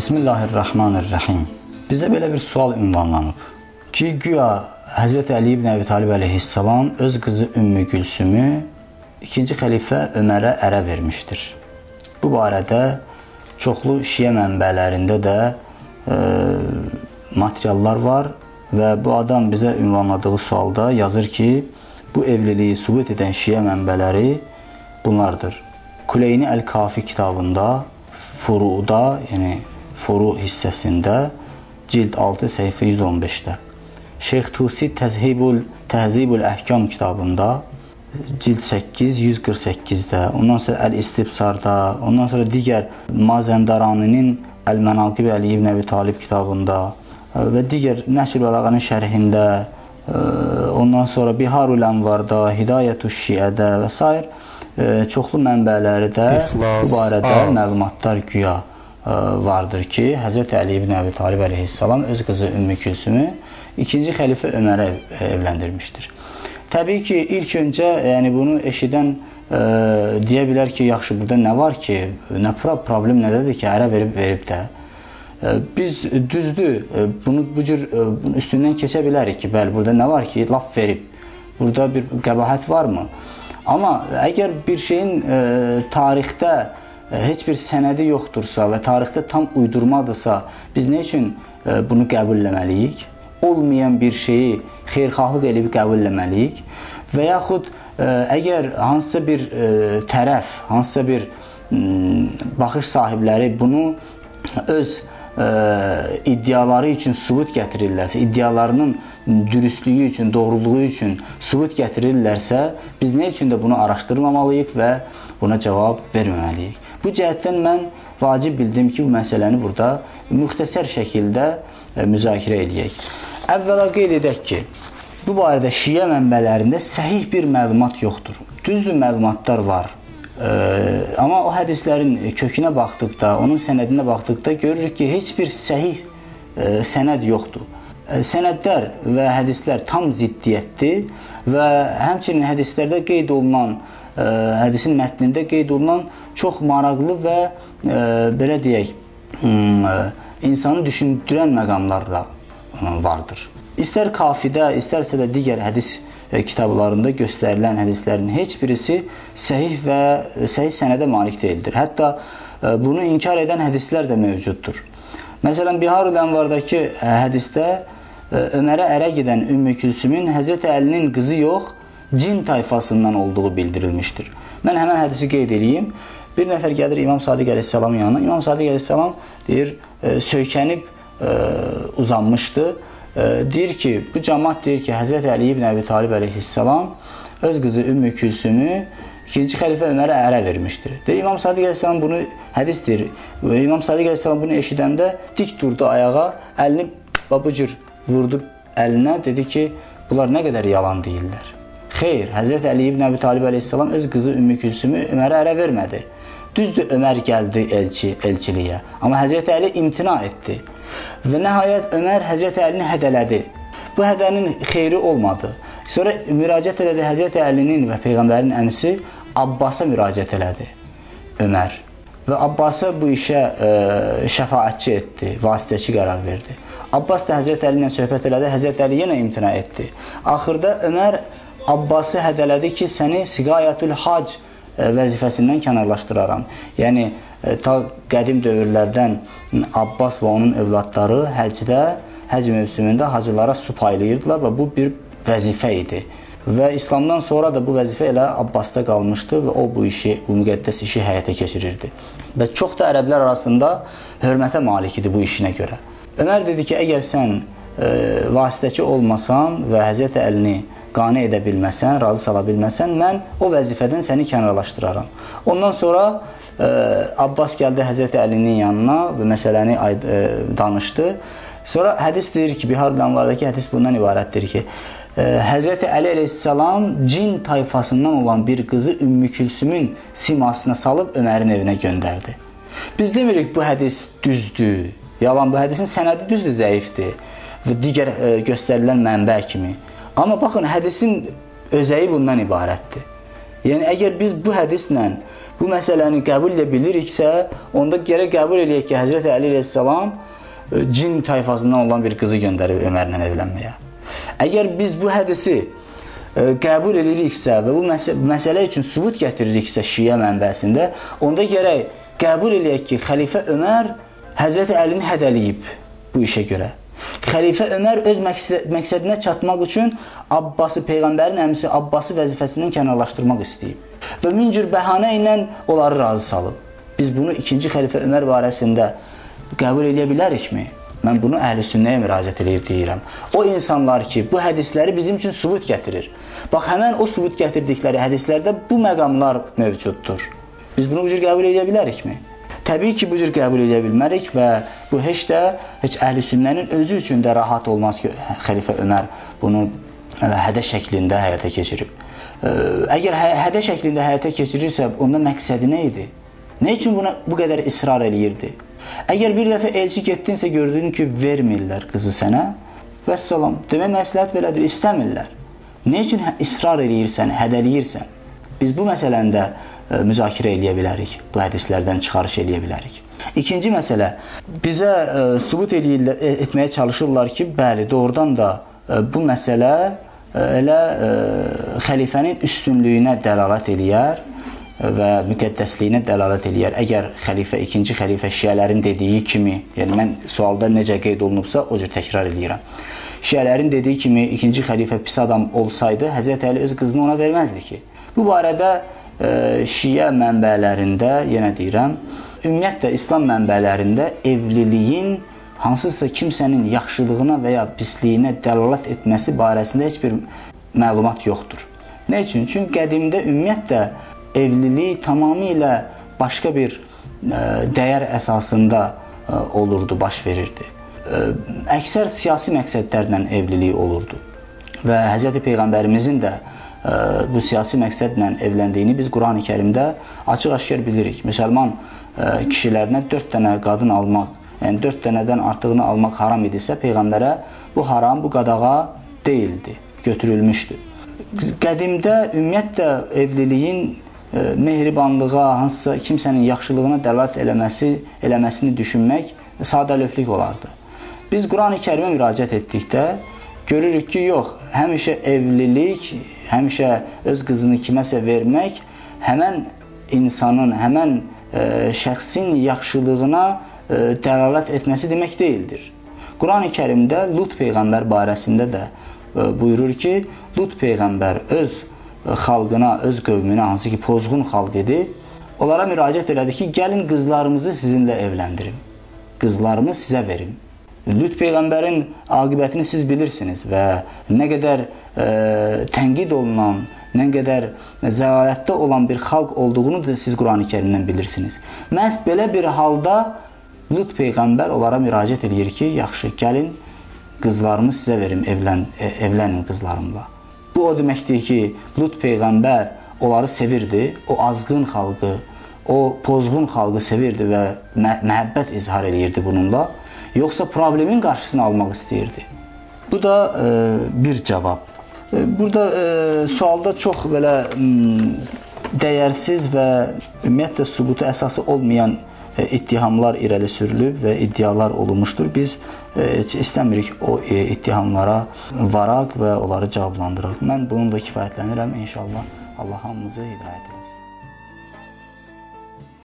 Bismillahirrahmanirrahim. Bizə belə bir sual ünvanlanıb ki, güya Həzrəti Əli ibn Əbi Talib əleyhissalam öz qızı Ümmü Gülsümü ikinci xəlifə Ömərə ərə vermişdir. Bu barədə çoxlu şiə mənbələrində də materiallar var və bu adam bizə ünvanladığı sualda yazır ki, bu evliliyi sübut edən şiə mənbələri bunlardır. Kuleyni Əl-Kafi kitabında Furu'da, yəni Furu hissəsində cild 6 səhifə 115-də. Şeyx Tusi Təhzibul Əhkam kitabında cild 8 148-də, ondan sonra Əl-İstibsarda, ondan sonra digər Mazəndaraninin Əl-Mənaqib Əli ibn Əbi Talib kitabında və digər Nəsr Bəlağanın şərhində, ondan sonra Biharul Ənvarda, Hidayətuş Şiədə və s. çoxlu mənbələri də bu barədə məlumatlar güya vardır ki, Həzrəti Əli ibn Əbi Talib əleyhissalam öz qızı Ümmü Gülsümü ikinci xəlifə Ömərə evləndirmişdir. Təbii ki, ilk öncə bunu eşidən deyə bilər ki, yaxşı, burada nə var ki, nə problem nədədir ki, ərə verib də. Biz düzdür, bu cür üstündən keçə bilərik ki, bəli, burada nə var ki, laf verib, burada bir qəbahət varmı? Amma əgər bir şeyin tarixdə heç bir sənədi yoxdursa və tarixdə tam uydurmadırsa, biz nə üçün bunu qəbul eləməliyik? Olmayan bir şeyi xeyirxahlıq eləyib qəbul eləməliyik? Və yaxud əgər hansısa bir tərəf, hansısa bir baxış sahibləri bunu öz iddiaları üçün sübut gətirirlərsə, iddialarının dürüstlüyü üçün, doğruluğu üçün sübut gətirirlərsə, biz nə üçün də bunu araşdırmamalıyıq və buna cavab verməməliyik? Bu cəhətdən mən vacib bildim ki, bu məsələni burada müxtəsər şəkildə müzakirə edək. Əvvəla qeyd edək ki, bu barədə şiə mənbələrində səhih bir məlumat yoxdur. Düzdür, məlumatlar var. Amma o hədislərin kökünə baxdıqda, onun sənədinə baxdıqda görürük ki, heç bir səhih sənəd yoxdur. Sənədlər və hədislər tam ziddiyyətdir və həmçinin hədislərdə qeyd olunan, hədisin mətnində qeyd olunan çox maraqlı və belə deyək, insanı düşündürən məqamlar da vardır. İstər kafidə, istərsə də digər hədis kitablarında göstərilən hədislərin heç birisi səhih və səhih sənədə malik deyildir. Hətta bunu inkar edən hədislər də mövcuddur. Məsələn, Biharul Ənvardakı hədisdə Ömərə ərə gedən Ümmü Gülsümün Həzrəti Əlinin qızı yox, cin tayfasından olduğu bildirilmişdir. Mən həmən hədisi qeyd edeyim. Bir nəfər gəlir İmam Sadiq əleyhissalamın yanına. İmam Sadiq əleyhissalam deyir, söykənib uzanmışdı. Deyir ki, bu cəmaat deyir ki, Həzrəti Əli ibn Əbi Talib əleyhissalam öz qızı Ümmü Gülsümü ikinci xəlifə Ömərə ərə vermişdir. Deyir, İmam Sadiq əleyhissalam bunu hədisdir. İmam Sadiq əleyhissalam bunu eşidəndə dik durdu ayağa, əlini bu cür vurdu əlinə, dedi ki, bunlar nə qədər yalan deyirlər. Xeyr, Həzrəti Əli ibn Əbi Talib əleyhissalam öz qızı Ümmü Gülsümü Ömərə ərə vermədi. Düzdür, Ömər gəldi elçiliyə, amma Həzrəti Əli imtina etdi. Və nəhayət Ömər Həzrəti Əlini hədələdi. Bu hədənin xeyri olmadı. Sonra müraciət elədi Həzrəti Əlinin və Peyğəmbərin əmisi Abbasa müraciət elədi Ömər. Və Abbası bu işə şəfaətçi etdi, vasitəçi qərar verdi. Abbas da Həzrəti Əli ilə söhbət elədi, Həzrəti Əli yenə imtina etdi. Axırda Ömər Abbası hədələdi ki, səni Siqayətül Hac vəzifəsindən kənarlaşdıraram. Yəni, ta qədim dövrlərdən Abbas və onun övladları həc mövsümündə hacılara su paylayırdılar və bu bir vəzifə idi. Və İslamdan sonra da bu vəzifə elə Abbasda qalmışdı və o bu müqəddəs işi həyata keçirirdi. Və çox da ərəblər arasında hörmətə malik idi bu işinə görə. Ömər dedi ki, əgər sən vasitəçi olmasan və Həzrəti Əlini qane edə bilməsən, razı sala bilməsən, mən o vəzifədən səni kənarlaşdıraram. Ondan sonra Abbas gəldi Həzrəti Əlinin yanına və məsələni danışdı. Sonra hədis deyir ki, Biharul Ənvardakı hədis bundan ibarətdir ki, Həzrəti Əli əleyhissalam cin tayfasından olan bir qızı Ümmü Gülsümün simasına salıb Ömərin evinə göndərdi. Biz demirik bu hədis düzdür, yalan, bu hədisin sənədi düzdür, zəifdir və digər göstərilən mənbə kimi. Amma baxın, hədisin özəyi bundan ibarətdir. Yəni, əgər biz bu hədislə bu məsələni qəbul edə biliriksə, onda gərək qəbul edək ki, Həzrəti Əli əleyhissalam cin tayfasından olan bir qızı göndərib Ömərlə evlənməyə. Əgər biz bu hədisi qəbul ediriksə və bu məsələ üçün sübut gətiririksə şiə mənbəsində, onda gərək qəbul edək ki, xəlifə Ömər Həzrəti Əlini hədəliyib bu işə görə. Xəlifə Ömər öz məqsədinə çatmaq üçün Abbası, Peyğəmbərin əmisi Abbası vəzifəsindən kənarlaşdırmaq istəyib. Və min cür bəhanə ilə onları razı salıb. Biz bunu ikinci xəlifə Ömər barəsində qəbul edə bilərikmi? Mən bunu əhl-i sünnəyə müraciət edib deyirəm. O insanlar ki, bu hədisləri bizim üçün sübut gətirir. Bax, həmən o sübut gətirdikləri hədislərdə bu məqamlar mövcuddur. Biz bunu bu cür qəbul edə bilərikmi? Təbii ki, bu cür qəbul edə bilmərik və bu heç əhl-i sünnənin özü üçün də rahat olmaz ki, xəlifə Ömər bunu hədə şəklində həyata keçirib. Əgər hədə şəklində həyata keçirirsə, onda məqsədi nə idi? Nə üçün buna bu qədər israr eləyirdi? Əgər bir dəfə elçi getdinsə, gördün ki, vermirlər qızı sənə, vəssalam, demək məsləhət belədir, istəmirlər. Nə üçün israr eləyirsən, hədəliyirsən? Biz bu məsələndə müzakirə eləyə bilərik, bu hədislərdən çıxarış eləyə bilərik. İkinci məsələ, bizə sübut etməyə çalışırlar ki, bəli, doğrudan da bu məsələ elə xəlifənin üstünlüyünə dəlalət eləyər və müqəddəsliyinə dəlalət eləyər. Əgər xəlifə, ikinci xəlifə şiələrin dediyi kimi, yəni mən sualda necə qeyd olunubsa, o cür təkrar eləyirəm. Şiələrin dediyi kimi ikinci xəlifə pis adam olsaydı, Həzrəti Əli öz qızını ona verməzdi ki. Bu barədə şiə mənbələrində, yenə deyirəm, ümumiyyətlə İslam mənbələrində evliliyin hansısa kimsənin yaxşılığına və ya pisliyinə dəlalət etməsi barəsində heç bir məlumat yoxdur. Nə üçün? Çünki qədimdə ümumiyyətlə evlilik tamamilə başqa bir dəyər əsasında olurdu, baş verirdi. Əksər siyasi məqsədlərlə evlilik olurdu və Həzrəti Peyğəmbərimizin də bu siyasi məqsədlə evləndiyini biz Quran-ı Kərimdə açıq-aşkar bilirik. Müsəlman kişilərinə 4 dənə qadın almaq, yəni 4 dənədən artığını almaq haram idisə, Peyğəmbərə bu haram, bu qadağa deyildi, götürülmüşdü. Qədimdə ümumiyyətlə evliliyin mehribanlığa, hansısa kimsənin yaxşılığına dəlalət eləməsini düşünmək sadəlövflük olardı. Biz Quran-ı Kərimə müraciət etdikdə görürük ki, yox, həmişə evlilik, həmişə öz qızını kiməsə vermək həmən insanın, həmən şəxsin yaxşılığına dəlalət etməsi demək deyildir. Quran-ı Kərimdə Lut Peyğəmbər barəsində də buyurur ki, Lut Peyğəmbər öz xalqına, öz qövmünə, hansı ki pozğun xalq idi, onlara müraciət elədi ki, gəlin qızlarımızı sizinlə evləndirim, qızlarımı sizə verim. Lut Peyğəmbərin aqibətini siz bilirsiniz və nə qədər tənqid olunan, nə qədər zəlalətdə olan bir xalq olduğunu da siz Quran-ı Kərimdən bilirsiniz. Məhz belə bir halda Lut Peyğəmbər onlara müraciət edir ki, yaxşı, gəlin qızlarımı sizə verim, evlənin qızlarımla. Bu o deməkdir ki, Lut Peyğəmbər onları sevirdi, o azğın xalqı, o pozğun xalqı sevirdi və məhəbbət izhar edirdi bununla. Yoxsa problemin qarşısını almaq istəyirdi. Bu da bir cavab. Burada sualda çox belə dəyərsiz və ümumiyyətlə sübutu əsası olmayan ittihamlar irəli sürülüb və iddialar olunmuşdur. Biz heç istəmirik o ittihamlara varaq və onları cavablandıraq. Mən bununla kifayətlənirəm. İnşallah Allah hamımızı hidayət etsin.